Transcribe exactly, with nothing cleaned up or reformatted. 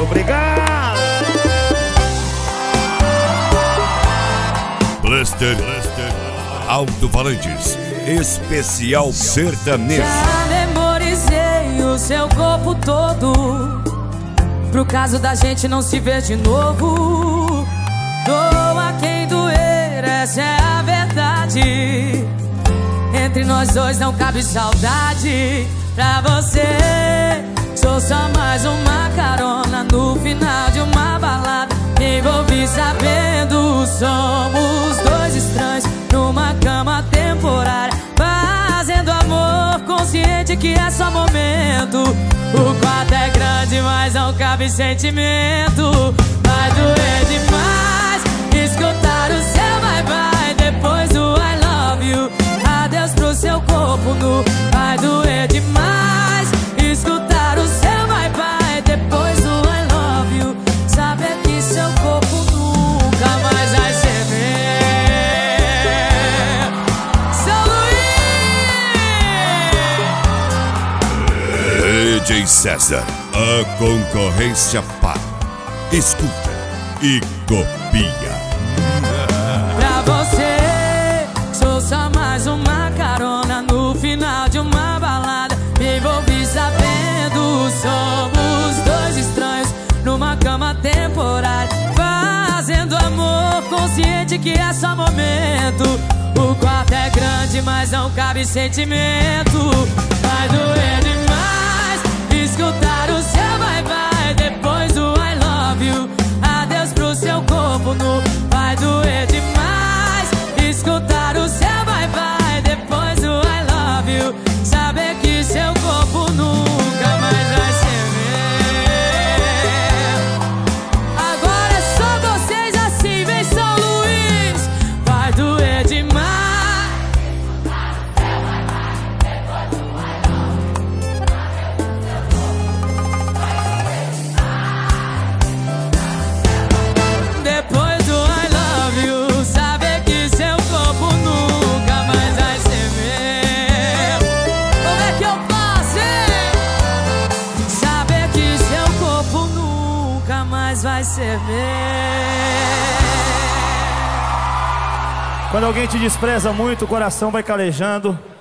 Obrigado. Blaster, Blaster Alto-Falantes Especial Sertanejo. Já memorizei o seu corpo todo, pro caso da gente não se ver de novo. Doa quem doer, essa é a verdade. Entre nós dois não cabe saudade. Pra você sou só mais uma carona no final de uma balada. Me envolvi sabendo, somos dois estranhos numa cama temporária, fazendo amor consciente que é só momento. O quarto é grande, mas não cabe sentimento. Vai doer demais escutar o seu bye-bye depois do I love you. Adeus pro seu corpo nu. Vai doer demais escutar o seu bye-bye depois do I love you. Saber que seu corpo nunca mais vai ser meu. São Luís! D J César, a concorrência para. Escuta e copia. Pra você sou só mais uma carona no final de uma balada. Me envolvi sabendo, somos dois estranhos numa cama temporária, fazendo amor consciente que é só momento. O quarto é grande, mas não cabe sentimento. Vai doer demais escutar o seu bye-bye depois do I love you. Adeus pro seu corpo nu. Vai doer demais escutar o seu bye-bye depois do I love you. Saber que seu corpo nunca mais vai ser meu. Agora é só vocês assim, vem São Luís. Vai doer demais. Depois do I love you, saber que seu corpo nunca mais vai ser meu. Como é que eu faço, hein? Saber que seu corpo nunca mais vai ser meu. Quando alguém te despreza muito, o coração vai calejando.